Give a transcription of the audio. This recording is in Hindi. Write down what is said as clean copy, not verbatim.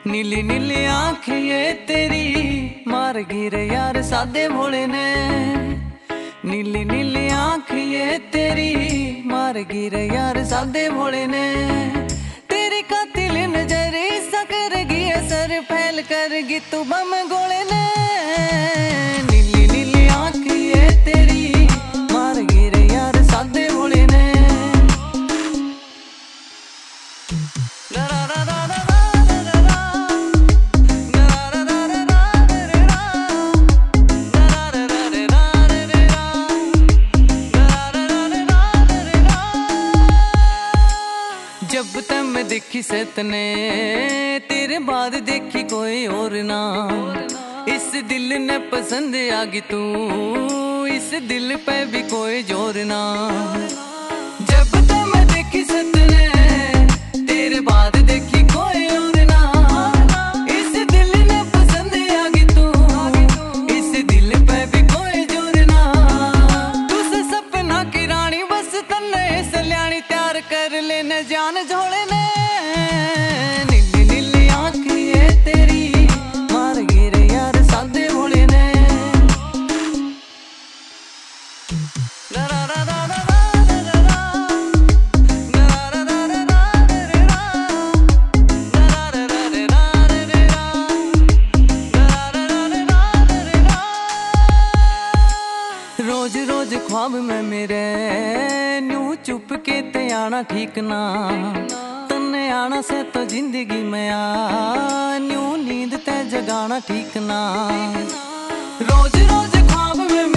नीली नीली आँख ये तेरी मार गिरे यार सादे भोले ने। नीली नीली आँख ये तेरी मार गिरे यार सादे भोले ने। तेरी कातिल नजर सा करेगी असर फैल करगी तू बम गोले ने। नीली नीली आँख ये तेरी मार गिरे यार सादे भोले ने। जब तक मैं देखी सतने तेरे बाद देखी कोई और ना। इस दिल ने पसंद आ गई तू, इस दिल पे भी कोई जोर ना। जब तक मैं देखी सतने तेरे बाद देखी कोई और ना। इस दिल ने पसंद आ गई तू, इस दिल पे भी कोई जोर ना। तुझसे सपना की रानी बस तन्ने सल्यानी तैयार कर लेने जान झोले ने। नीली नीली आँख ये तेरी मार गिरे यार सादे भोले ने। रोज रोज ख्वाब में मेरे न्यू चुप के ते आना ठीक ना। तन्ने आना से तो जिंदगी में आ न्यू नींद ते जगाना ठीक ना। रोज रोज ख्वाब में